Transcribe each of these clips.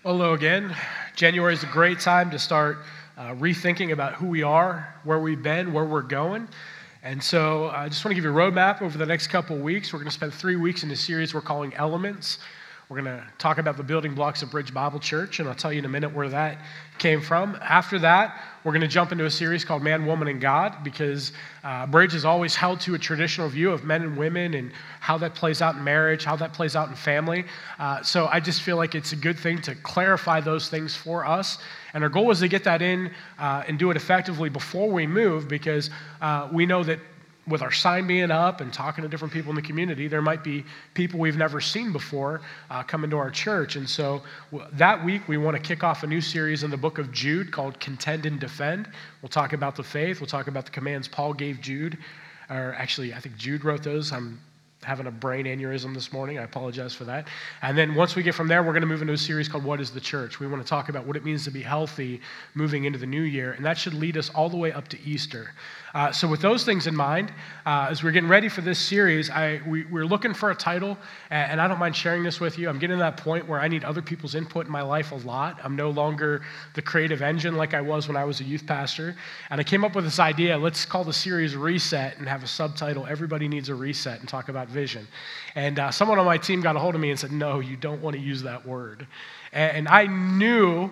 Hello again. January is a great time to start rethinking about who we are, where we've been, where we're going. And so I just want to give you a roadmap over the next couple of weeks. We're going to spend 3 weeks in a series we're calling Elements. We're going to talk about the building blocks of Bridge Bible Church, and I'll tell you in a minute where that came from. After that, we're going to jump into a series called Man, Woman, and God, because Bridge has always held to a traditional view of men and women and how that plays out in marriage, how that plays out in family. So I just feel like it's a good thing to clarify those things for us. And our goal is to get that in and do it effectively before we move, because we know that with our sign being up and talking to different people in the community, there might be people we've never seen before come into our church. And so that week, we want to kick off a new series in the book of Jude called Contend and Defend. We'll talk about the faith. We'll talk about the commands Paul gave Jude. Or actually, I think Jude wrote those. I'm having a brain aneurysm this morning. I apologize for that. And then once we get from there, we're going to move into a series called What is the Church? We want to talk about what it means to be healthy moving into the new year. And that should lead us all the way up to Easter. So with those things in mind, as we're getting ready for this series, we're looking for a title, and I don't mind sharing this with you. I'm getting to that point where I need other people's input in my life a lot. I'm no longer the creative engine like I was when I was a youth pastor. And I came up with this idea, let's call the series Reset and have a subtitle, Everybody Needs a Reset, and talk about vision. And someone on my team got a hold of me and said, no, you don't want to use that word. And I knew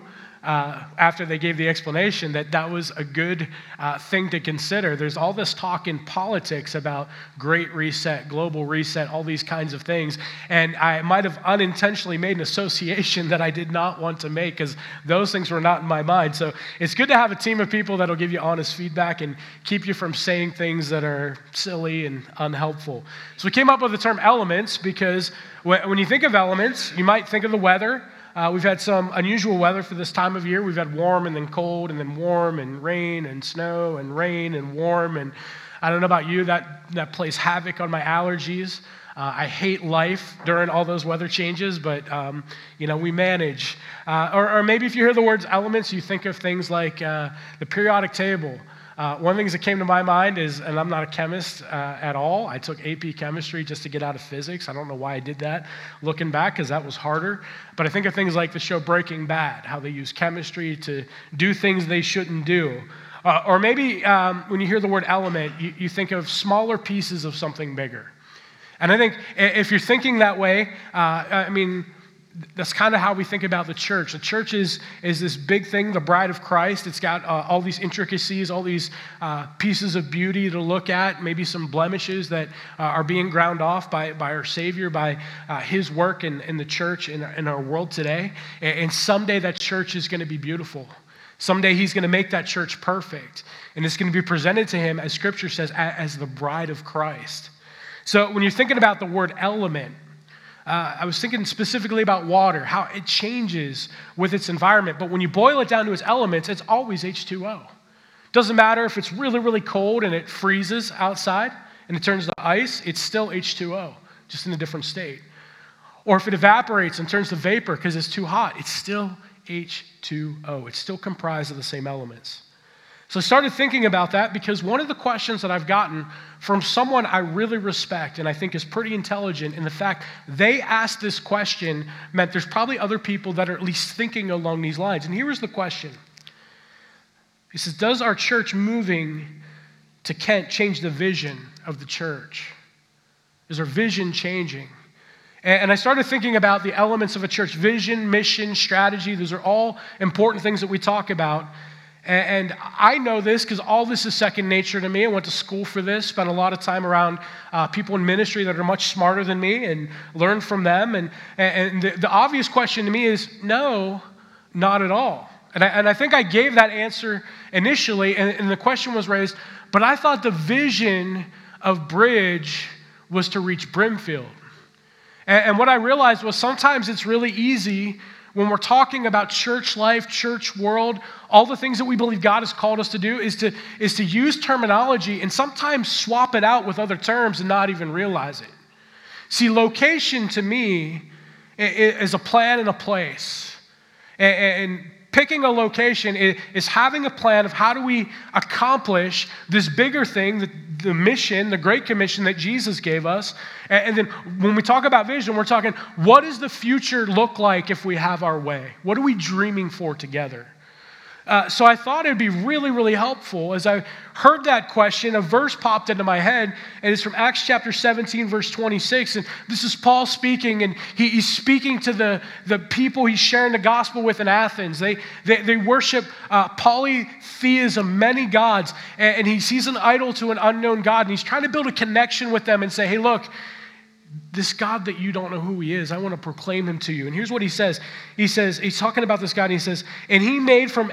after they gave the explanation that was a good thing to consider. There's all this talk in politics about great reset, global reset, all these kinds of things. And I might have unintentionally made an association that I did not want to make, because those things were not in my mind. So it's good to have a team of people that'll give you honest feedback and keep you from saying things that are silly and unhelpful. So we came up with the term elements because when you think of elements, you might think of the weather. We've had some unusual weather for this time of year. We've had warm and then cold and then warm and rain and snow and rain and warm. And I don't know about you, that plays havoc on my allergies. I hate life during all those weather changes, but, we manage. Or maybe if you hear the words elements, you think of things like the periodic table. One of the things that came to my mind is, and I'm not a chemist at all, I took AP chemistry just to get out of physics. I don't know why I did that looking back, because that was harder. But I think of things like the show Breaking Bad, how they use chemistry to do things they shouldn't do. Or maybe when you hear the word element, you think of smaller pieces of something bigger. And I think if you're thinking that way, that's kind of how we think about the church. The church is this big thing, the bride of Christ. It's got all these intricacies, all these pieces of beauty to look at, maybe some blemishes that are being ground off by our Savior, by His work in the church, in our world today. And someday that church is going to be beautiful. Someday He's going to make that church perfect. And it's going to be presented to Him, as Scripture says, as the bride of Christ. So when you're thinking about the word element, I was thinking specifically about water, how it changes with its environment. But when you boil it down to its elements, it's always H2O. Doesn't matter if it's really, really cold and it freezes outside and it turns to ice, it's still H2O, just in a different state. Or if it evaporates and turns to vapor because it's too hot, it's still H2O. It's still comprised of the same elements. So I started thinking about that because one of the questions that I've gotten from someone I really respect and I think is pretty intelligent, and the fact they asked this question meant there's probably other people that are at least thinking along these lines. And here was the question. He says, does our church moving to Kent change the vision of the church? Is our vision changing? And I started thinking about the elements of a church: vision, mission, strategy. Those are all important things that we talk about. And I know this because all this is second nature to me. I went to school for this, spent a lot of time around people in ministry that are much smarter than me and learned from them. And the obvious question to me is, no, not at all. And I think I gave that answer initially, and the question was raised, but I thought the vision of Bridge was to reach Brimfield. And what I realized was sometimes it's really easy when we're talking about church life, church world, all the things that we believe God has called us to do is to use terminology and sometimes swap it out with other terms and not even realize it. See, location to me is a plan and a place. And picking a location is having a plan of how do we accomplish this bigger thing, the mission, the Great Commission that Jesus gave us. And then when we talk about vision, we're talking, what does the future look like if we have our way? What are we dreaming for together? So I thought it would be really, really helpful. As I heard that question, a verse popped into my head, and it's from Acts chapter 17, verse 26. And this is Paul speaking, and he's speaking to the people he's sharing the gospel with in Athens. They worship polytheism, many gods, and he sees an idol to an unknown God, and he's trying to build a connection with them and say, hey, look, this God that you don't know who he is, I want to proclaim him to you. And here's what he says. He's talking about this God, and he says, and he made from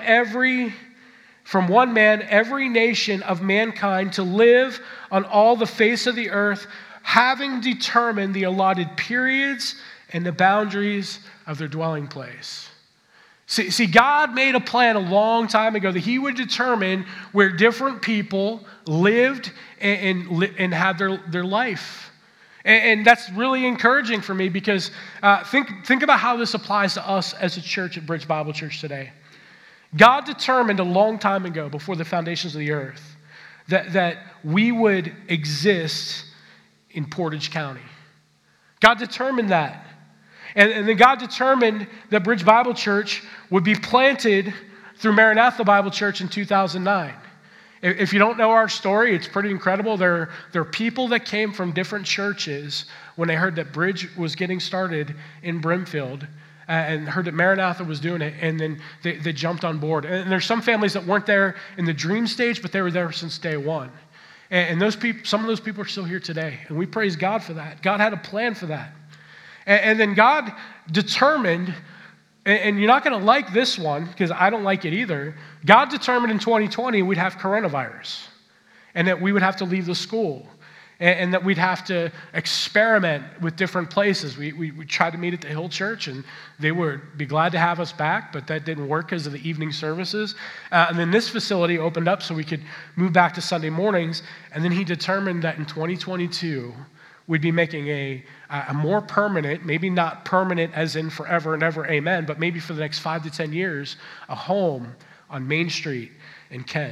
one man, every nation of mankind to live on all the face of the earth, having determined the allotted periods and the boundaries of their dwelling place. See, God made a plan a long time ago that he would determine where different people lived and had their life. And that's really encouraging for me because think about how this applies to us as a church at Bridge Bible Church today. God determined a long time ago, before the foundations of the earth, that we would exist in Portage County. God determined that. And then God determined that Bridge Bible Church would be planted through Maranatha Bible Church in 2009. If you don't know our story, it's pretty incredible. There are people that came from different churches when they heard that Bridge was getting started in Brimfield and heard that Maranatha was doing it, and then they jumped on board. And there's some families that weren't there in the dream stage, but they were there since day one. And those people, some of those people are still here today, and we praise God for that. God had a plan for that. And then God determined, and you're not going to like this one because I don't like it either. God determined in 2020 we'd have coronavirus and that we would have to leave the school and that we'd have to experiment with different places. We tried to meet at the Hill Church, and they would be glad to have us back, but that didn't work because of the evening services. And then this facility opened up so we could move back to Sunday mornings, and then he determined that in 2022 we'd be making a more permanent, maybe not permanent as in forever and ever, amen, but maybe for the next 5 to 10 years, a home on Main Street in Kent.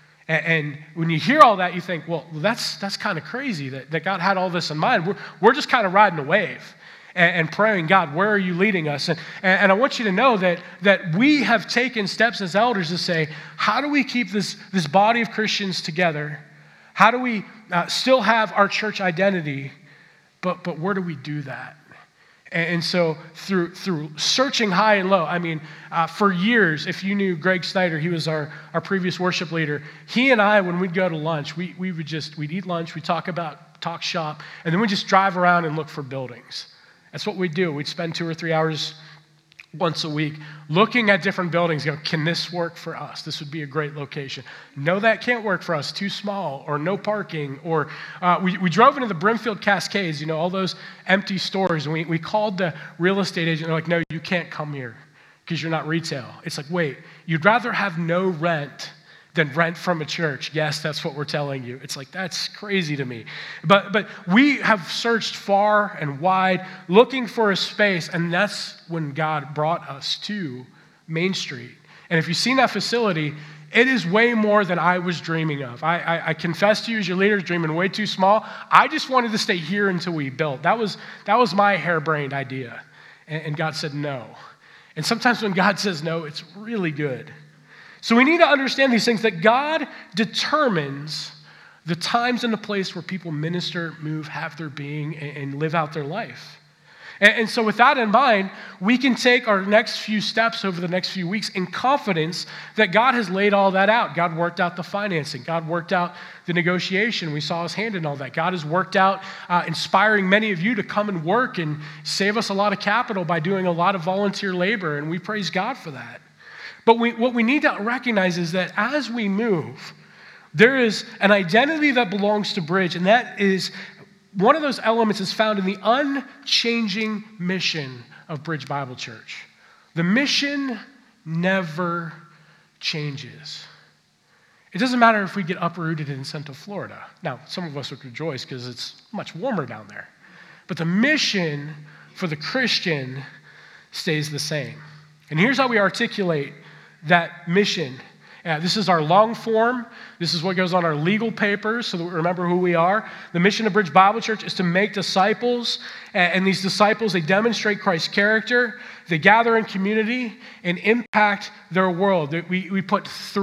And when you hear all that, you think, well, that's kind of crazy that God had all this in mind. We're just kind of riding a wave and praying, God, where are you leading us? And I want you to know that we have taken steps as elders to say, how do we keep this body of Christians together? How do we still have our church identity, but where do we do that? And so through searching high and low, I mean, for years, if you knew Greg Snyder, he was our previous worship leader. He and I, when we'd go to lunch, we'd eat lunch, we'd talk shop, and then we'd just drive around and look for buildings. That's what we'd do. We'd spend 2 or 3 hours once a week looking at different buildings, can this work for us? This would be a great location. No, that can't work for us, too small, or no parking, or we drove into the Brimfield Cascades, all those empty stores, and we called the real estate agent, they're like, no, you can't come here because you're not retail. It's like, wait, you'd rather have no rent than rent from a church. Yes, that's what we're telling you. It's like, that's crazy to me. But we have searched far and wide looking for a space, and that's when God brought us to Main Street. And if you've seen that facility, it is way more than I was dreaming of. I confess to you as your leader, dreaming way too small. I just wanted to stay here until we built. That was my harebrained idea. And God said no. And sometimes when God says no, it's really good. So we need to understand these things, that God determines the times and the place where people minister, move, have their being, and live out their life. And so with that in mind, we can take our next few steps over the next few weeks in confidence that God has laid all that out. God worked out the financing. God worked out the negotiation. We saw his hand in all that. God has worked out inspiring many of you to come and work and save us a lot of capital by doing a lot of volunteer labor, and we praise God for that. But what we need to recognize is that as we move, there is an identity that belongs to Bridge, and that is one of those elements is found in the unchanging mission of Bridge Bible Church. The mission never changes. It doesn't matter if we get uprooted and sent to Florida. Now, some of us would rejoice because it's much warmer down there. But the mission for the Christian stays the same. And here's how we articulate that mission. This is our long form. This is what goes on our legal papers so that we remember who we are. The mission of Bridge Bible Church is to make disciples, and these disciples, they demonstrate Christ's character, they gather in community, and impact their world. We put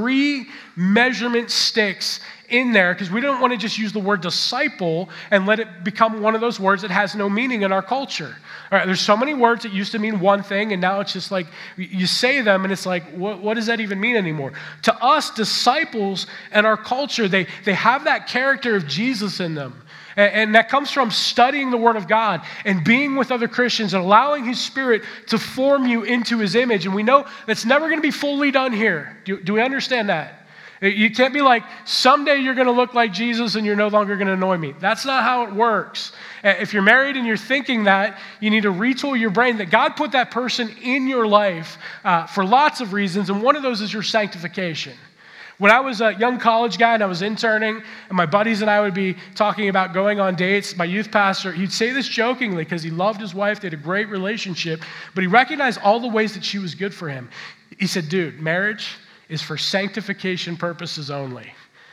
3 measurement sticks in there because we don't want to just use the word disciple and let it become one of those words that has no meaning in our culture. All right, there's so many words that used to mean one thing, and now it's just like you say them, and it's like, what does that even mean anymore? To us, disciples and our culture, they have that character of Jesus in them. And that comes from studying the Word of God and being with other Christians and allowing His Spirit to form you into His image. And we know that's never going to be fully done here. Do we understand that? You can't be like, someday you're going to look like Jesus and you're no longer going to annoy me. That's not how it works. If you're married and you're thinking that, you need to retool your brain that God put that person in your life for lots of reasons, and one of those is your sanctification. When I was a young college guy and I was interning, and my buddies and I would be talking about going on dates, my youth pastor, he'd say this jokingly because he loved his wife, they had a great relationship, but he recognized all the ways that she was good for him. He said, dude, marriage is for sanctification purposes only.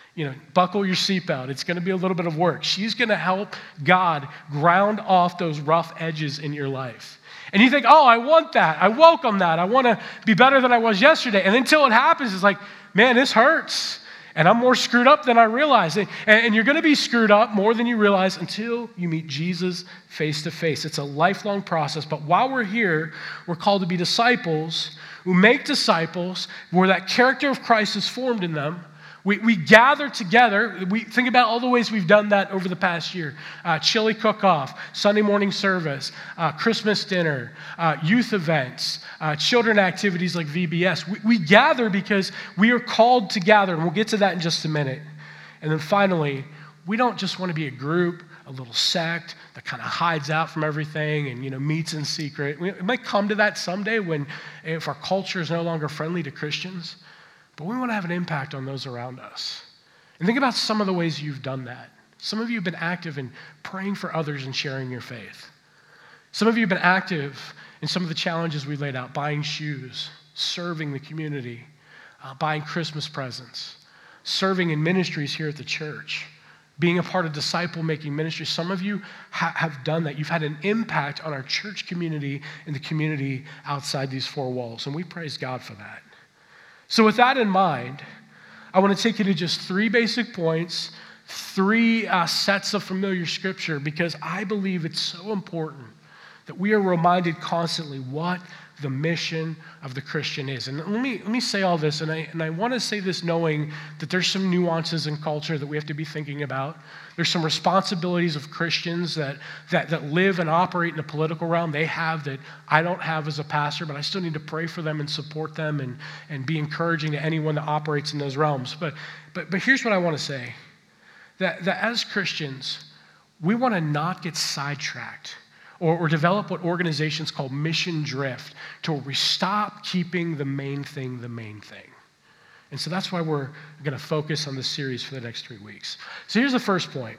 Buckle your seatbelt. It's going to be a little bit of work. She's going to help God ground off those rough edges in your life. And you think, oh, I want that. I welcome that. I want to be better than I was yesterday. And until it happens, it's like, man, this hurts. And I'm more screwed up than I realize. And you're going to be screwed up more than you realize until you meet Jesus face to face. It's a lifelong process. But while we're here, we're called to be disciples who make disciples where that character of Christ is formed in them. We gather together. We think about all the ways we've done that over the past year. Chili cook-off, Sunday morning service, Christmas dinner, youth events, children activities like VBS. We gather because we are called to gather, and we'll get to that in just a minute. And then finally, we don't just want to be a group, a little sect that kind of hides out from everything and meets in secret. We might come to that someday if our culture is no longer friendly to Christians. But we want to have an impact on those around us. And think about some of the ways you've done that. Some of you have been active in praying for others and sharing your faith. Some of you have been active in some of the challenges we laid out, buying shoes, serving the community, buying Christmas presents, serving in ministries here at the church, being a part of disciple-making ministry. Some of you have done that. You've had an impact on our church community and the community outside these 4 walls, and we praise God for that. So with that in mind, I want to take you to just 3 basic points, 3 sets of familiar scripture, because I believe it's so important that we are reminded constantly what the mission of the Christian is. And let me say all this, and I want to say this knowing that there's some nuances in culture that we have to be thinking about. There's some responsibilities of Christians that live and operate in the political realm they have that I don't have as a pastor, but I still need to pray for them and support them and be encouraging to anyone that operates in those realms. But here's what I want to say, that as Christians, we want to not get sidetracked or develop what organizations call mission drift, to where we stop keeping the main thing the main thing. And so that's why we're going to focus on this series for the next 3 weeks. So here's the first point.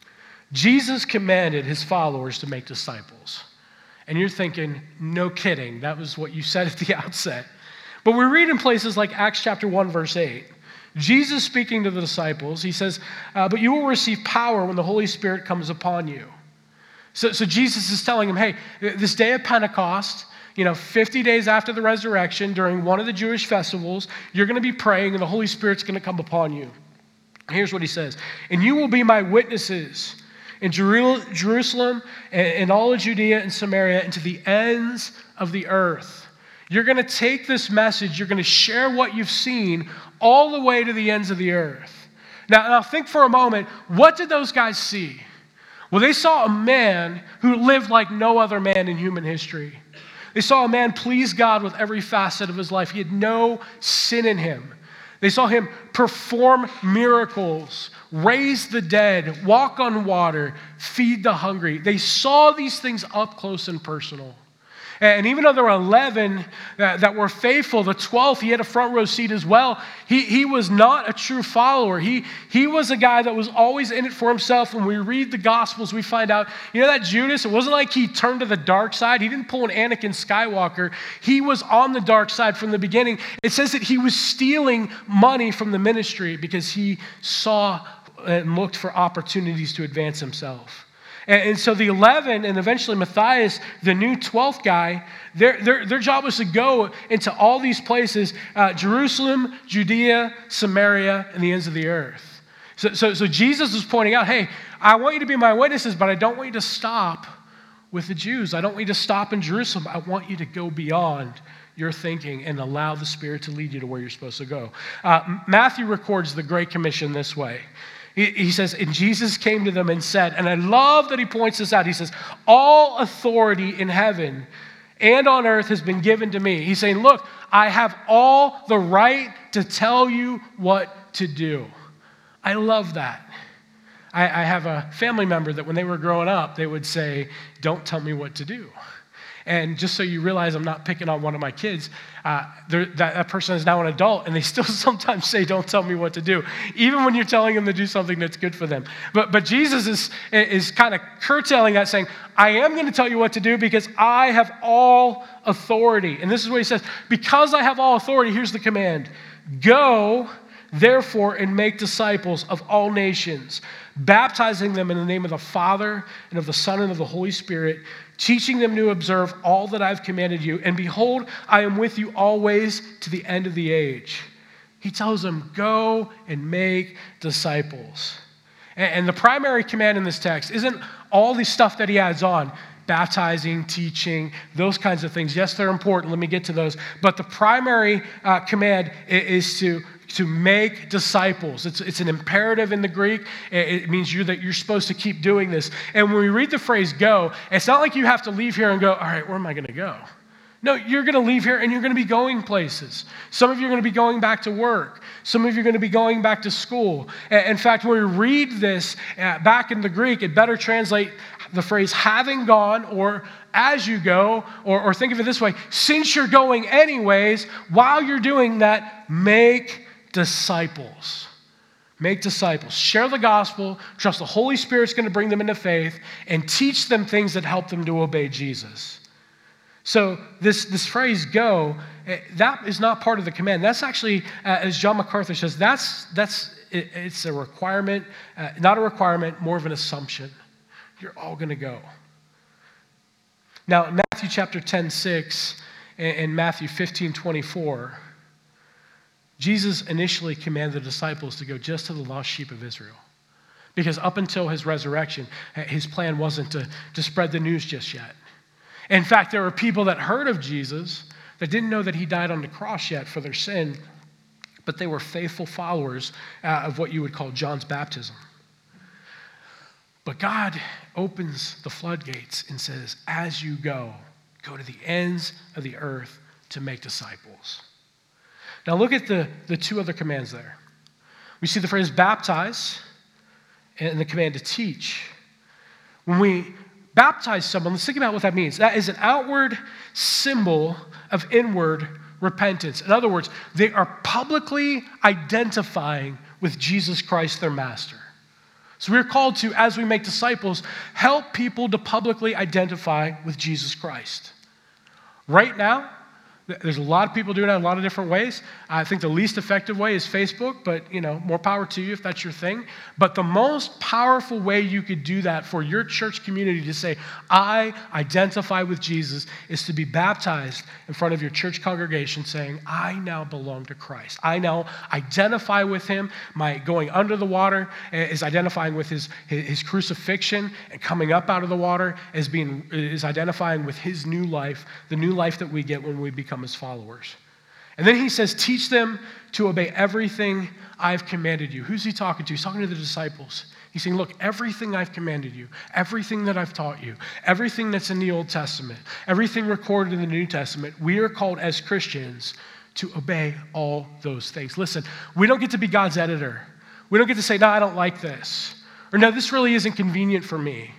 Jesus commanded his followers to make disciples. And you're thinking, no kidding, that was what you said at the outset. But we read in places like Acts chapter 1, verse 8, Jesus speaking to the disciples, he says, but you will receive power when the Holy Spirit comes upon you. So Jesus is telling him, hey, this day of Pentecost, 50 days after the resurrection, during one of the Jewish festivals, you're going to be praying and the Holy Spirit's going to come upon you. Here's what he says. And you will be my witnesses in Jerusalem and all of Judea and Samaria and to the ends of the earth. You're going to take this message, you're going to share what you've seen all the way to the ends of the earth. Now think for a moment, what did those guys see? Well, they saw a man who lived like no other man in human history. They saw a man please God with every facet of his life. He had no sin in him. They saw him perform miracles, raise the dead, walk on water, feed the hungry. They saw these things up close and personal. And even though there were 11 that were faithful, the 12th, he had a front row seat as well. He was not a true follower. He was a guy that was always in it for himself. When we read the Gospels, we find out, that Judas, it wasn't like he turned to the dark side. He didn't pull an Anakin Skywalker. He was on the dark side from the beginning. It says that he was stealing money from the ministry because he saw and looked for opportunities to advance himself. And so the 11 and eventually Matthias, the new 12th guy, their job was to go into all these places, Jerusalem, Judea, Samaria, and the ends of the earth. So Jesus was pointing out, hey, I want you to be my witnesses, but I don't want you to stop with the Jews. I don't want you to stop in Jerusalem. I want you to go beyond your thinking and allow the Spirit to lead you to where you're supposed to go. Matthew records the Great Commission this way. He says, and Jesus came to them and said, and I love that he points this out. He says, all authority in heaven and on earth has been given to me. He's saying, look, I have all the right to tell you what to do. I love that. I have a family member that when they were growing up, they would say, don't tell me what to do. And just so you realize I'm not picking on one of my kids, that person is now an adult, and they still sometimes say, don't tell me what to do, even when you're telling them to do something that's good for them. But Jesus is kind of curtailing that, saying, I am going to tell you what to do because I have all authority. And this is what he says, because I have all authority, here's the command. Go, therefore, and make disciples of all nations, baptizing them in the name of the Father and of the Son and of the Holy Spirit, teaching them to observe all that I've commanded you. And behold, I am with you always to the end of the age. He tells them, go and make disciples. And the primary command in this text isn't all the stuff that he adds on, baptizing, teaching, those kinds of things. Yes, they're important. Let me get to those. But the primary command is to make disciples. It's an imperative in the Greek. It means that you're supposed to keep doing this. And when we read the phrase go, it's not like you have to leave here and go, all right, where am I going to go? No, you're going to leave here and you're going to be going places. Some of you are going to be going back to work. Some of you are going to be going back to school. In fact, when we read this back in the Greek, it better translate the phrase having gone or as you go, or think of it this way, since you're going anyways, while you're doing that, make disciples. Make disciples. Share the gospel. Trust the Holy Spirit's going to bring them into faith and teach them things that help them to obey Jesus. So this phrase go, that is not part of the command. That's actually, as John MacArthur says, it's a requirement, not a requirement, more of an assumption. You're all going to go. Now, Matthew chapter 10:6 and Matthew 15:24, Jesus initially commanded the disciples to go just to the lost sheep of Israel. Because up until his resurrection, his plan wasn't to spread the news just yet. In fact, there were people that heard of Jesus that didn't know that he died on the cross yet for their sin, but they were faithful followers of what you would call John's baptism. But God opens the floodgates and says, as you go to the ends of the earth to make disciples. Now look at the two other commands there. We see the phrase baptize and the command to teach. When we baptize someone, let's think about what that means. That is an outward symbol of inward repentance. In other words, they are publicly identifying with Jesus Christ, their master. So we're called to, as we make disciples, help people to publicly identify with Jesus Christ. Right now, there's a lot of people doing that in a lot of different ways. I think the least effective way is Facebook, but more power to you if that's your thing. But the most powerful way you could do that for your church community to say, I identify with Jesus, is to be baptized in front of your church congregation saying, I now belong to Christ. I now identify with him. My going under the water is identifying with his crucifixion, and coming up out of the water is identifying with his new life, the new life that we get when we become his followers. And then he says, teach them to obey everything I've commanded you. Who's he talking to? He's talking to the disciples. He's saying, look, everything I've commanded you, everything that I've taught you, everything that's in the Old Testament, everything recorded in the New Testament, we are called as Christians to obey all those things. Listen, we don't get to be God's editor. We don't get to say, no, I don't like this. Or no, this really isn't convenient for me.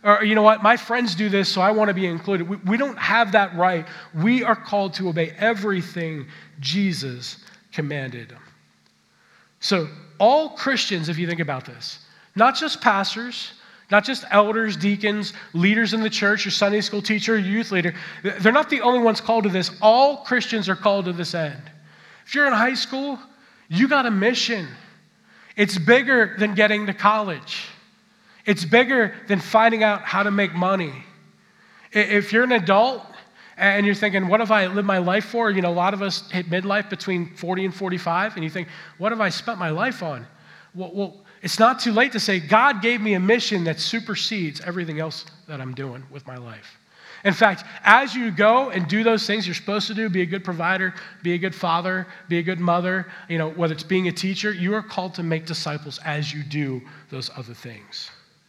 Or, you know what, my friends do this, so I want to be included. We don't have that right. We are called to obey everything Jesus commanded. So all Christians, if you think about this, not just pastors, not just elders, deacons, leaders in the church, your Sunday school teacher, your youth leader, they're not the only ones called to this. All Christians are called to this end. If you're in high school, you got a mission. It's bigger than getting to college. It's bigger than finding out how to make money. If you're an adult and you're thinking, what have I lived my life for? You know, a lot of us hit midlife between 40 and 45, and you think, what have I spent my life on? Well, it's not too late to say, God gave me a mission that supersedes everything else that I'm doing with my life. In fact, as you go and do those things you're supposed to do, be a good provider, be a good father, be a good mother, you know, whether it's being a teacher, you are called to make disciples as you do those other things.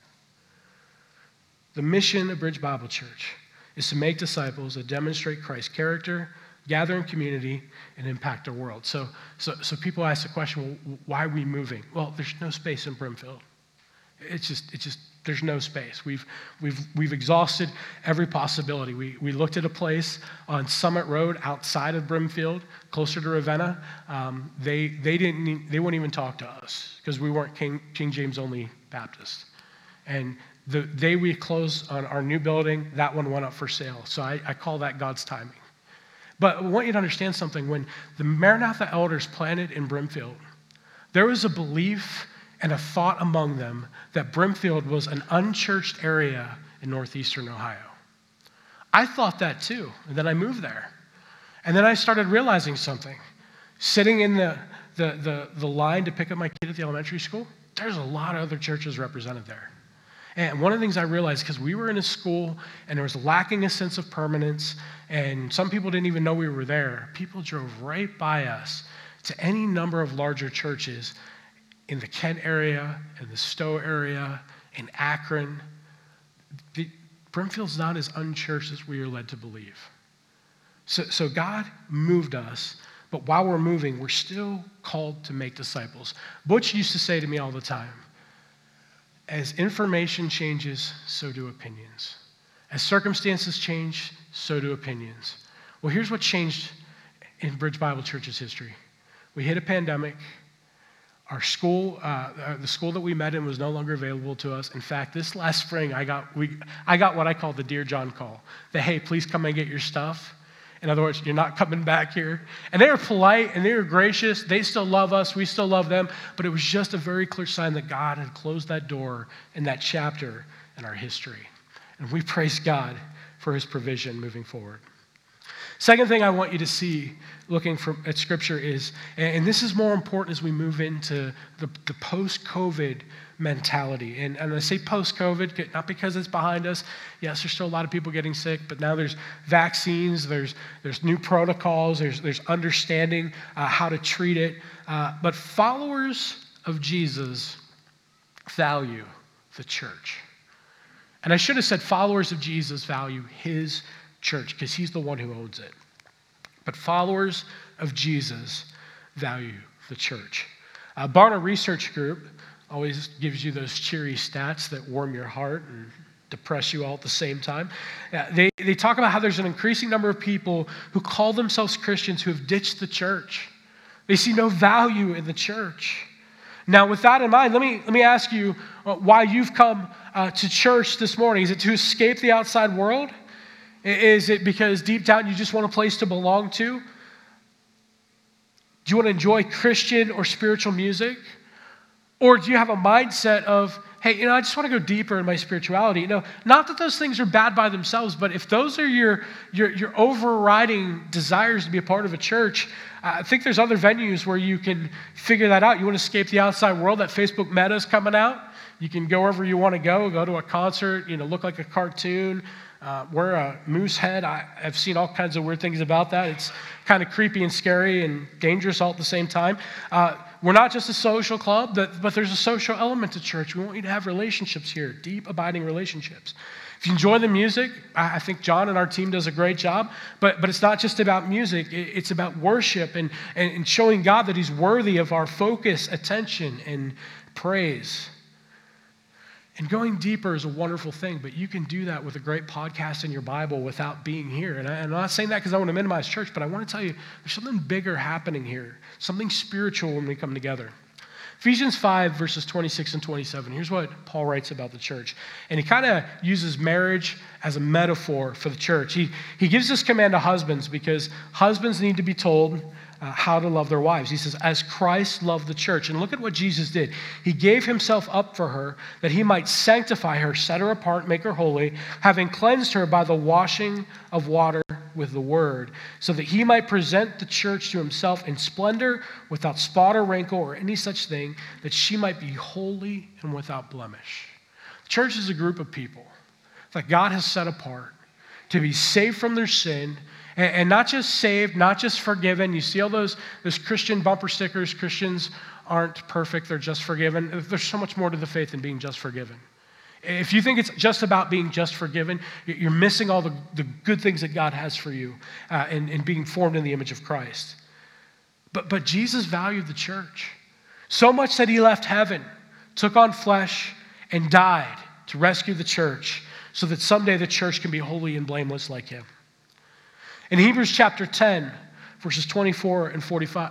The mission of Bridge Bible Church is to make disciples that demonstrate Christ's character, gather in community, and impact our world. So people ask the question, well, why are we moving? Well, there's no space in Brimfield. It's just there's no space. We've exhausted every possibility. We looked at a place on Summit Road outside of Brimfield, closer to Ravenna. They wouldn't even talk to us because we weren't King James only Baptist. And the day we closed on our new building, that one went up for sale. So I call that God's timing. But I want you to understand something. When the Maranatha elders planted in Brimfield, there was a belief and a thought among them that Brimfield was an unchurched area in northeastern Ohio. I thought that too, and then I moved there. And then I started realizing something. Sitting in the line to pick up my kid at the elementary school, there's a lot of other churches represented there. And one of the things I realized, because we were in a school and there was lacking a sense of permanence, and some people didn't even know we were there, people drove right by us to any number of larger churches in the Kent area, in the Stowe area, in Akron. Brimfield's not as unchurched as we are led to believe. So God moved us, but while we're moving, we're still called to make disciples. Butch used to say to me all the time, as information changes, so do opinions. As circumstances change, so do opinions. Well, here's what changed in Bridge Bible Church's history. We hit a pandemic. Our school, the school that we met in was no longer available to us. In fact, this last spring, I got what I call the Dear John call. That, hey, please come and get your stuff. In other words, you're not coming back here. And they were polite and they were gracious. They still love us. We still love them. But it was just a very clear sign that God had closed that door in that chapter in our history. And we praise God for his provision moving forward. Second thing I want you to see looking at Scripture is, and this is more important as we move into the post-COVID mentality. And I say post-COVID, not because it's behind us. Yes, there's still a lot of people getting sick, but now there's vaccines, there's new protocols, there's understanding how to treat it. But followers of Jesus value the church. And I should have said followers of Jesus value his church because he's the one who owns it. But followers of Jesus value the church. Barna Research Group always gives you those cheery stats that warm your heart and depress you all at the same time. They talk about how there's an increasing number of people who call themselves Christians who have ditched the church. They see no value in the church. Now, with that in mind, let me ask you why you've come to church this morning. Is it to escape the outside world? Is it because deep down you just want a place to belong to? Do you want to enjoy Christian or spiritual music? Or do you have a mindset of, hey, I just want to go deeper in my spirituality? Not that those things are bad by themselves, but if those are your overriding desires to be a part of a church, I think there's other venues where you can figure that out. You want to escape the outside world, that Facebook Meta is coming out. You can go wherever you want to go to a concert, look like a cartoon, wear a moose head. I've seen all kinds of weird things about that. It's kind of creepy and scary and dangerous all at the same time. We're not just a social club, but there's a social element to church. We want you to have relationships here, deep, abiding relationships. If you enjoy the music, I think John and our team does a great job, but it's not just about music. It's about worship and showing God that he's worthy of our focus, attention, and praise. And going deeper is a wonderful thing, but you can do that with a great podcast in your Bible without being here. And I'm not saying that because I want to minimize church, but I want to tell you there's something bigger happening here, something spiritual when we come together. Ephesians 5, verses 26 and 27. Here's what Paul writes about the church. And he kind of uses marriage as a metaphor for the church. He gives this command to husbands because husbands need to be told how to love their wives. He says, as Christ loved the church. And look at what Jesus did. He gave himself up for her that he might sanctify her, set her apart, make her holy, having cleansed her by the washing of water with the word, so that he might present the church to himself in splendor, without spot or wrinkle or any such thing, that she might be holy and without blemish. The church is a group of people that God has set apart to be saved from their sin, and not just saved, not just forgiven. You see all those Christian bumper stickers, Christians aren't perfect, they're just forgiven. There's so much more to the faith than being just forgiven. If you think it's just about being just forgiven, you're missing all the good things that God has for you and being formed in the image of Christ. But Jesus valued the church so much that he left heaven, took on flesh, and died to rescue the church so that someday the church can be holy and blameless like him. In Hebrews chapter 10, verses 24 and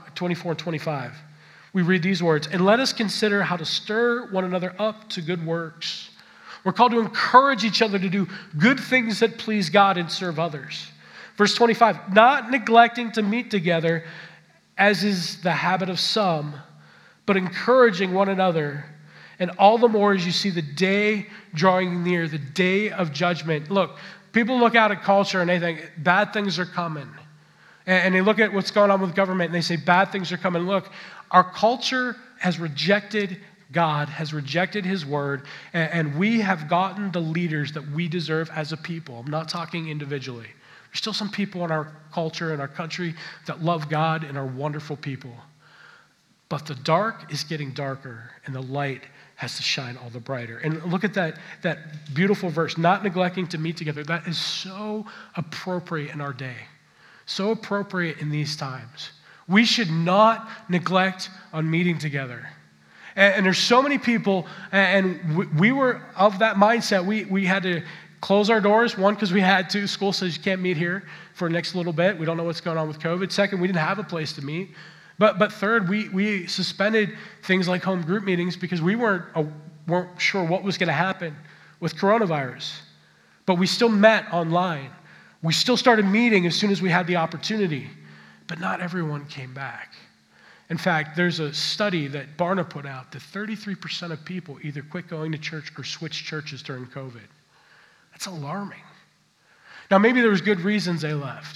25, we read these words, and let us consider how to stir one another up to good works. We're called to encourage each other to do good things that please God and serve others. Verse 25, not neglecting to meet together, as is the habit of some, but encouraging one another, and all the more as you see the day drawing near, the day of judgment. Look, people look out at culture and they think bad things are coming. And they look at what's going on with government and they say bad things are coming. Look, our culture has rejected God, has rejected his word, and we have gotten the leaders that we deserve as a people. I'm not talking individually. There's still some people in our culture, in our country, that love God and are wonderful people. But the dark is getting darker, and the light has to shine all the brighter. And look at that beautiful verse, not neglecting to meet together. That is so appropriate in our day, so appropriate in these times. We should not neglect on meeting together. And there's so many people, and we were of that mindset. We had to close our doors. One, because we had to. School says you can't meet here for the next little bit. We don't know what's going on with COVID. Second, we didn't have a place to meet. But third, we suspended things like home group meetings because we weren't sure what was going to happen with coronavirus. But we still met online. We still started meeting as soon as we had the opportunity. But not everyone came back. In fact, there's a study that Barna put out that 33% of people either quit going to church or switched churches during COVID. That's alarming. Now, maybe there was good reasons they left.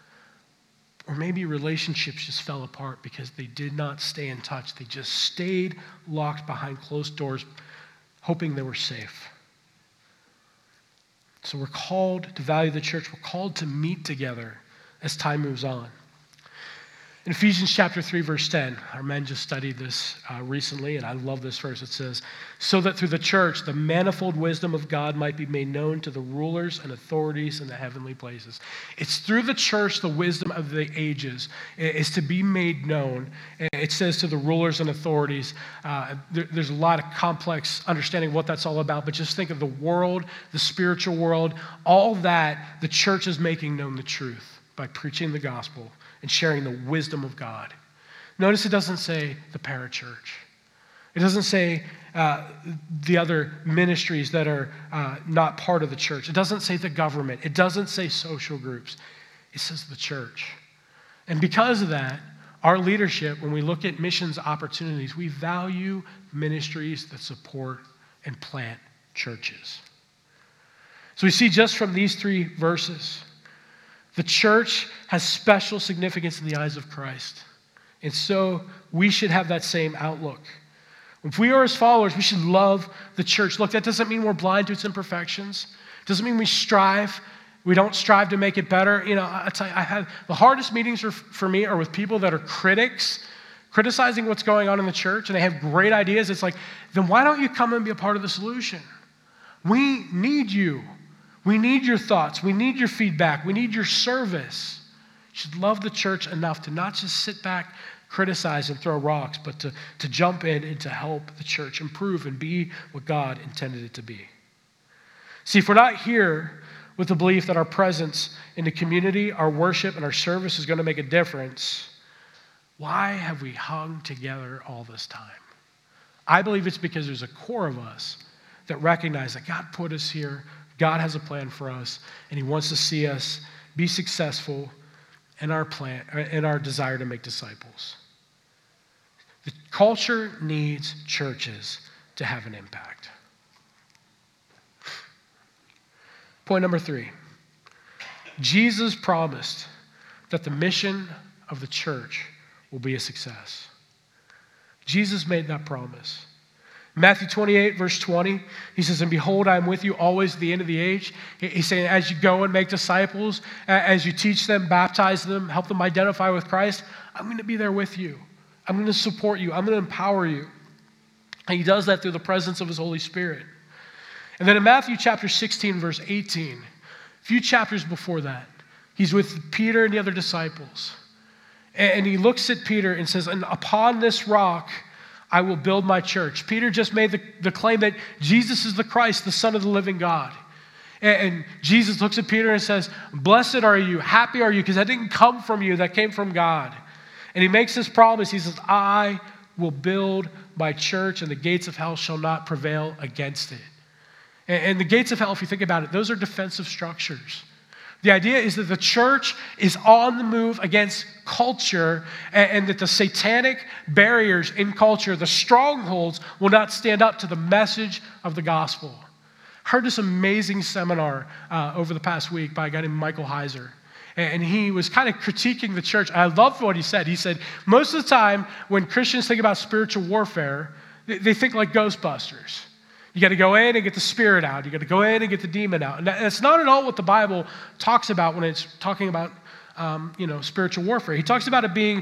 Or maybe relationships just fell apart because they did not stay in touch. They just stayed locked behind closed doors, hoping they were safe. So we're called to value the church. We're called to meet together as time moves on. In Ephesians chapter 3, verse 10, our men just studied this recently, and I love this verse. It says, so that through the church, the manifold wisdom of God might be made known to the rulers and authorities in the heavenly places. It's through the church, the wisdom of the ages is to be made known. It says to the rulers and authorities. There's a lot of complex understanding of what that's all about, but just think of the world, the spiritual world, all that the church is making known the truth by preaching the gospel and sharing the wisdom of God. Notice it doesn't say the parachurch. It doesn't say the other ministries that are not part of the church. It doesn't say the government. It doesn't say social groups. It says the church. And because of that, our leadership, when we look at missions opportunities, we value ministries that support and plant churches. So we see just from these three verses, the church has special significance in the eyes of Christ. And so we should have that same outlook. If we are his followers, we should love the church. Look, that doesn't mean we're blind to its imperfections. It doesn't mean we don't strive to make it better. You know, I tell you, I have the hardest meetings for me are with people that are critics, criticizing what's going on in the church, and they have great ideas. It's like, then why don't you come and be a part of the solution? We need you. We need your thoughts. We need your feedback. We need your service. You should love the church enough to not just sit back criticize and throw rocks, but to jump in and to help the church improve and be what God intended it to be. See, if we're not here with the belief that our presence in the community, our worship, and our service is going to make a difference, why have we hung together all this time? I believe it's because there's a core of us that recognize that God put us here, God has a plan for us, and he wants to see us be successful in our plan, in our desire to make disciples. The culture needs churches to have an impact. Point number 3. Jesus promised that the mission of the church will be a success. Jesus made that promise. Matthew 28, verse 20, he says, "And behold, I am with you always to the end of the age." He's saying, as you go and make disciples, as you teach them, baptize them, help them identify with Christ, I'm going to be there with you. I'm going to support you. I'm going to empower you. And he does that through the presence of his Holy Spirit. And then in Matthew chapter 16, verse 18, a few chapters before that, he's with Peter and the other disciples. And he looks at Peter and says, "And upon this rock, I will build my church." Peter just made the claim that Jesus is the Christ, the Son of the living God. And Jesus looks at Peter and says, "Blessed are you, happy are you, because that didn't come from you, that came from God." And he makes this promise. He says, "I will build my church, and the gates of hell shall not prevail against it." And the gates of hell, if you think about it, those are defensive structures. The idea is that the church is on the move against culture, and that the satanic barriers in culture, the strongholds, will not stand up to the message of the gospel. I heard this amazing seminar over the past week by a guy named Michael Heiser. And he was kind of critiquing the church. I loved what he said. He said, most of the time when Christians think about spiritual warfare, they think like Ghostbusters. You got to go in and get the spirit out. You got to go in and get the demon out. And that's not at all what the Bible talks about when it's talking about, spiritual warfare. He talks about it being,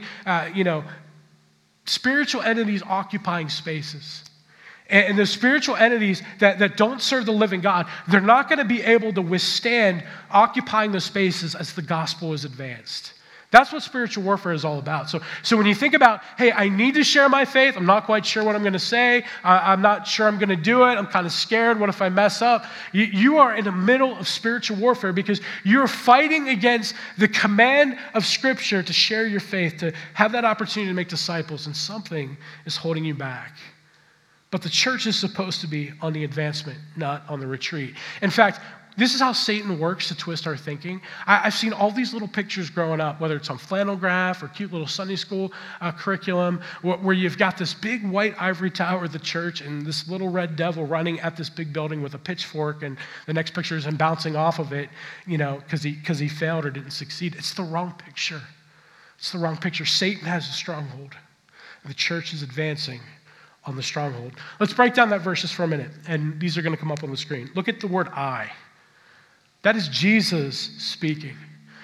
spiritual entities occupying spaces. And the spiritual entities that don't serve the living God, they're not going to be able to withstand occupying those spaces as the gospel is advanced. That's what spiritual warfare is all about. So when you think about, hey, I need to share my faith, I'm not quite sure what I'm going to say, I'm not sure I'm going to do it, I'm kind of scared, what if I mess up? You are in the middle of spiritual warfare because you're fighting against the command of Scripture to share your faith, to have that opportunity to make disciples, and something is holding you back. But the church is supposed to be on the advancement, not on the retreat. In fact, this is how Satan works to twist our thinking. I've seen all these little pictures growing up, whether it's on flannel graph or cute little Sunday school curriculum, where you've got this big white ivory tower of the church and this little red devil running at this big building with a pitchfork, and the next picture is him bouncing off of it, because he failed or didn't succeed. It's the wrong picture. It's the wrong picture. Satan has a stronghold. The church is advancing on the stronghold. Let's break down that verse just for a minute, and these are going to come up on the screen. Look at the word "I." That is Jesus speaking.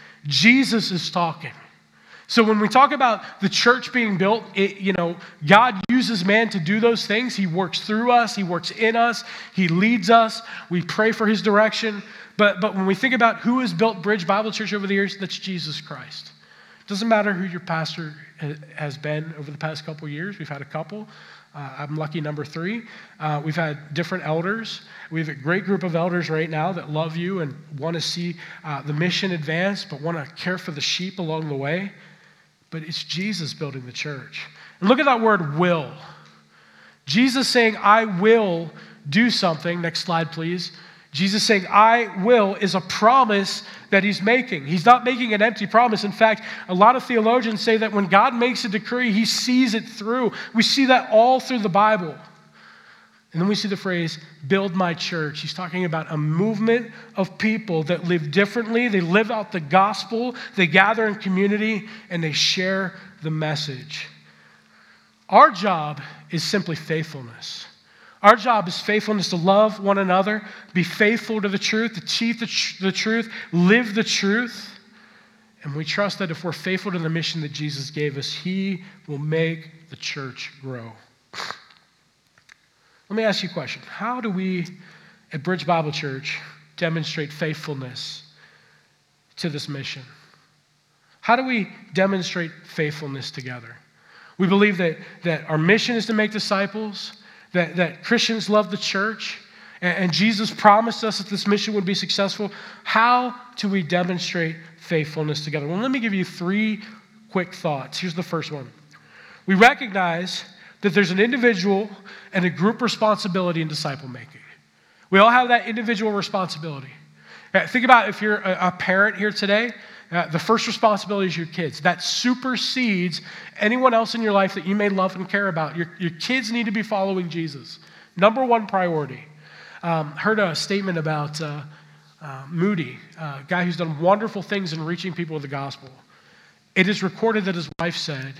Jesus is talking. So when we talk about the church being built, God uses man to do those things. He works through us. He works in us. He leads us. We pray for his direction. But when we think about who has built Bridge Bible Church over the years, that's Jesus Christ. It doesn't matter who your pastor has been over the past couple of years. We've had a couple. I'm lucky number 3. We've had different elders. We have a great group of elders right now that love you and want to see the mission advance, but want to care for the sheep along the way. But it's Jesus building the church. And look at that word "will." Jesus saying, "I will do something." Next slide, please. Jesus saying, "I will," is a promise that he's making. He's not making an empty promise. In fact, a lot of theologians say that when God makes a decree, he sees it through. We see that all through the Bible. And then we see the phrase, "build my church." He's talking about a movement of people that live differently. They live out the gospel. They gather in community, and they share the message. Our job is simply faithfulness. Our job is faithfulness to love one another, be faithful to the truth, to teach the truth, live the truth. And we trust that if we're faithful to the mission that Jesus gave us, he will make the church grow. Let me ask you a question. How do we at Bridge Bible Church demonstrate faithfulness to this mission? How do we demonstrate faithfulness together? We believe that our mission is to make disciples, that Christians love the church, and Jesus promised us that this mission would be successful. How do we demonstrate faithfulness together? Well, let me give you 3 quick thoughts. Here's the first one. We recognize that there's an individual and a group responsibility in disciple making. We all have that individual responsibility. Think about if you're a parent here today, the first responsibility is your kids. That supersedes anyone else in your life that you may love and care about. Your kids need to be following Jesus. Number 1 priority. Heard a statement about Moody, a guy who's done wonderful things in reaching people with the gospel. It is recorded that his wife said,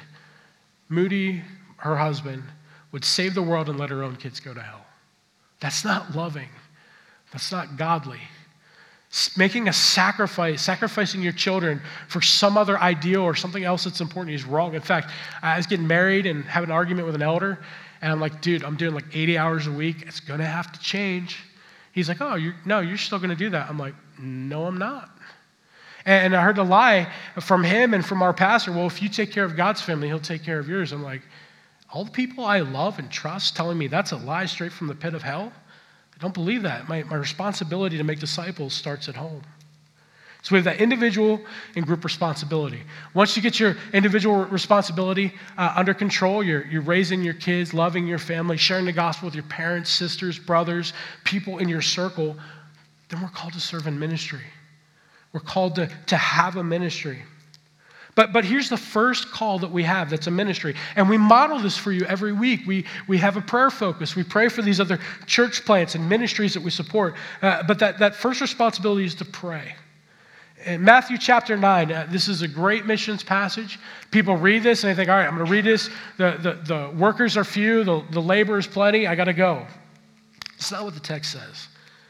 Moody, her husband, would save the world and let her own kids go to hell. That's not loving. That's not godly. Making a sacrifice, sacrificing your children for some other ideal or something else that's important is wrong. In fact, I was getting married and having an argument with an elder, and I'm like, dude, I'm doing like 80 hours a week. It's going to have to change. He's like, oh, you're still going to do that. I'm like, no, I'm not. And I heard a lie from him and from our pastor. Well, if you take care of God's family, he'll take care of yours. I'm like, all the people I love and trust telling me that's a lie straight from the pit of hell? I don't believe that. My responsibility to make disciples starts at home. So we have that individual and group responsibility. Once you get your individual responsibility under control, you're raising your kids, loving your family, sharing the gospel with your parents, sisters, brothers, people in your circle, then we're called to serve in ministry. We're called to have a ministry. But here's the first call that we have that's a ministry. And we model this for you every week. We have a prayer focus. We pray for these other church plants and ministries that we support. But that first responsibility is to pray. In Matthew chapter 9, this is a great missions passage. People read this and they think, all right, I'm going to read this. The workers are few, the labor is plenty, I got to go. It's not what the text says.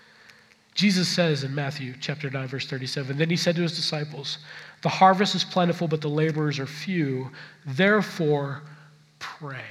Jesus says in Matthew chapter 9, verse 37, then he said to his disciples, the harvest is plentiful, but the laborers are few. Therefore, pray.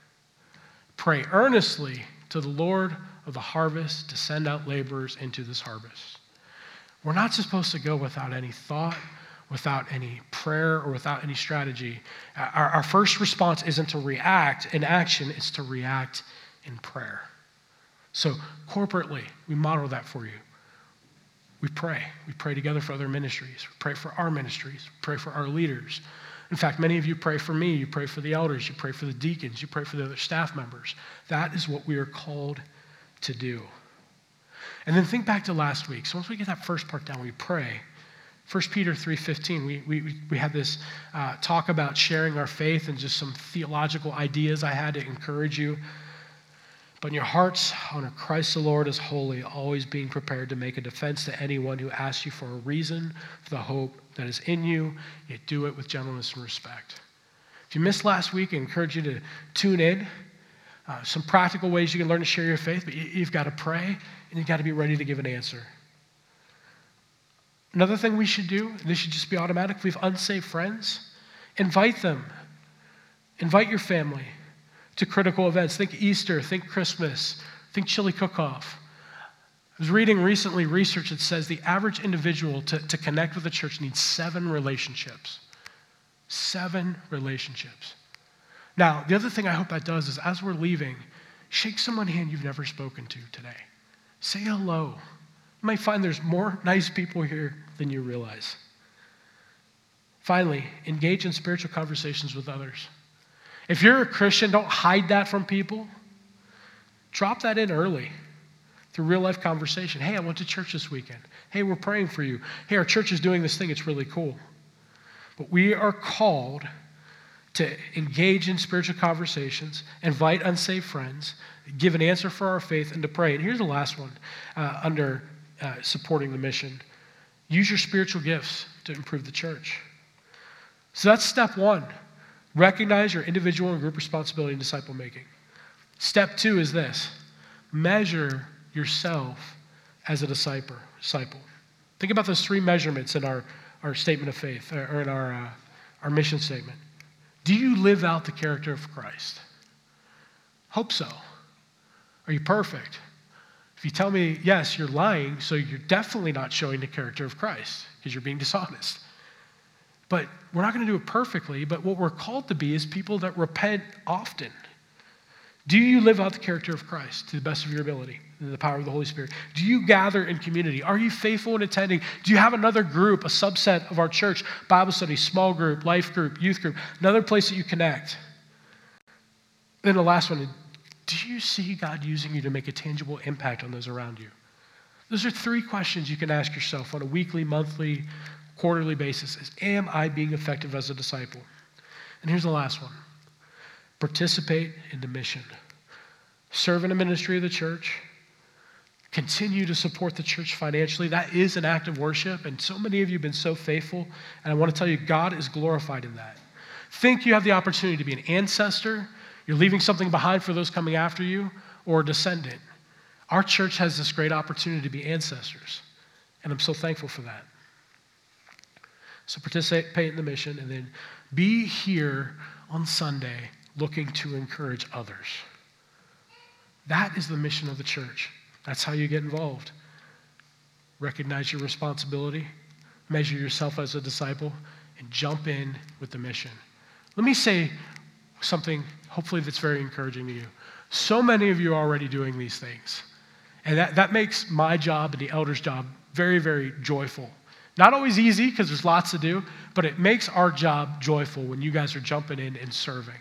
Pray earnestly to the Lord of the harvest to send out laborers into this harvest. We're not supposed to go without any thought, without any prayer, or without any strategy. Our first response isn't to react in action, it's to react in prayer. So corporately, we model that for you. We pray. We pray together for other ministries. We pray for our ministries. We pray for our leaders. In fact, many of you pray for me. You pray for the elders. You pray for the deacons. You pray for the other staff members. That is what we are called to do. And then think back to last week. So once we get that first part down, we pray. 1 Peter 3:15, we had this talk about sharing our faith and just some theological ideas I had to encourage you. But in your hearts, honor Christ the Lord as holy, always being prepared to make a defense to anyone who asks you for a reason for the hope that is in you, yet do it with gentleness and respect. If you missed last week, I encourage you to tune in. Some practical ways you can learn to share your faith, but you've got to pray and you've got to be ready to give an answer. Another thing we should do, and this should just be automatic, if we have unsaved friends, invite them. Invite your family to critical events. Think Easter, think Christmas, think chili cook-off. I was reading recently research that says the average individual to connect with the church needs 7 relationships. 7 relationships. Now, the other thing I hope that does is as we're leaving, shake someone's hand you've never spoken to today. Say hello. You might find there's more nice people here than you realize. Finally, engage in spiritual conversations with others. If you're a Christian, don't hide that from people. Drop that in early through real-life conversation. Hey, I went to church this weekend. Hey, we're praying for you. Hey, our church is doing this thing. It's really cool. But we are called to engage in spiritual conversations, invite unsaved friends, give an answer for our faith, and to pray. And here's the last one under supporting the mission. Use your spiritual gifts to improve the church. So that's step 1. Recognize your individual and group responsibility in disciple making. Step 2 is this. Measure yourself as a disciple. Think about those 3 measurements in our statement of faith, or in our mission statement. Do you live out the character of Christ? Hope so. Are you perfect? If you tell me yes, you're lying, so you're definitely not showing the character of Christ because you're being dishonest. but we're not going to do it perfectly. But what we're called to be is people that repent often. Do you live out the character of Christ to the best of your ability, in the power of the Holy Spirit? Do you gather in community? Are you faithful in attending? Do you have another group, a subset of our church, Bible study, small group, life group, youth group, another place that you connect? Then the last one, do you see God using you to make a tangible impact on those around you? Those are 3 questions you can ask yourself on a weekly, monthly, quarterly basis. Am I being effective as a disciple? And here's the last one. Participate in the mission. Serve in the ministry of the church. Continue to support the church financially. That is an act of worship, and so many of you have been so faithful, and I want to tell you, God is glorified in that. Think you have the opportunity to be an ancestor, you're leaving something behind for those coming after you, or a descendant. Our church has this great opportunity to be ancestors, and I'm so thankful for that. So participate in the mission, and then be here on Sunday looking to encourage others. That is the mission of the church. That's how you get involved. Recognize your responsibility, measure yourself as a disciple, and jump in with the mission. Let me say something, hopefully, that's very encouraging to you. So many of you are already doing these things. And that makes my job and the elders' job very, very joyful. Not always easy, because there's lots to do, but it makes our job joyful when you guys are jumping in and serving.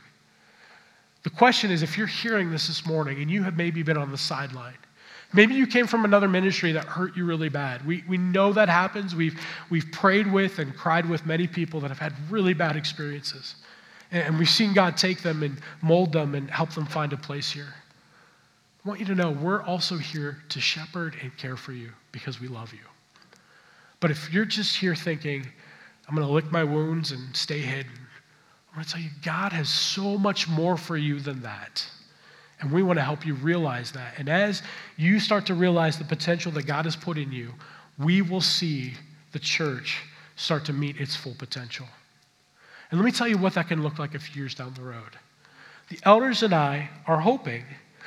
The question is, if you're hearing this morning and you have maybe been on the sideline, maybe you came from another ministry that hurt you really bad. We know that happens. We've prayed with and cried with many people that have had really bad experiences. And we've seen God take them and mold them and help them find a place here. I want you to know we're also here to shepherd and care for you because we love you. But if you're just here thinking, I'm going to lick my wounds and stay hidden, I'm going to tell you, God has so much more for you than that. And we want to help you realize that. And as you start to realize the potential that God has put in you, we will see the church start to meet its full potential. And let me tell you what that can look like a few years down the road. The elders and I are hoping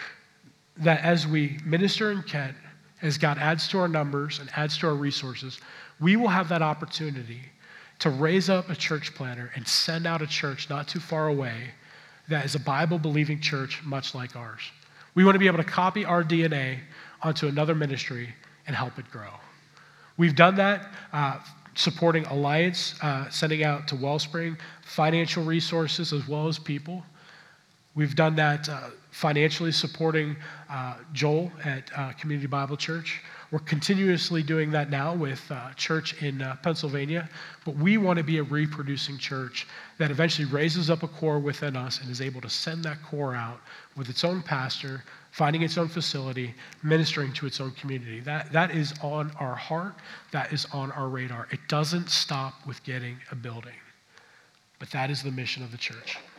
that as we minister in Kent, as God adds to our numbers and adds to our resources, we will have that opportunity to raise up a church planter and send out a church not too far away that is a Bible-believing church much like ours. We want to be able to copy our DNA onto another ministry and help it grow. We've done that supporting Alliance, sending out to Wellspring financial resources as well as people. We've done that financially supporting Joel at Community Bible Church. We're continuously doing that now with church in Pennsylvania, but we want to be a reproducing church that eventually raises up a core within us and is able to send that core out with its own pastor, finding its own facility, ministering to its own community. That is on our heart. That is on our radar. It doesn't stop with getting a building, but that is the mission of the church.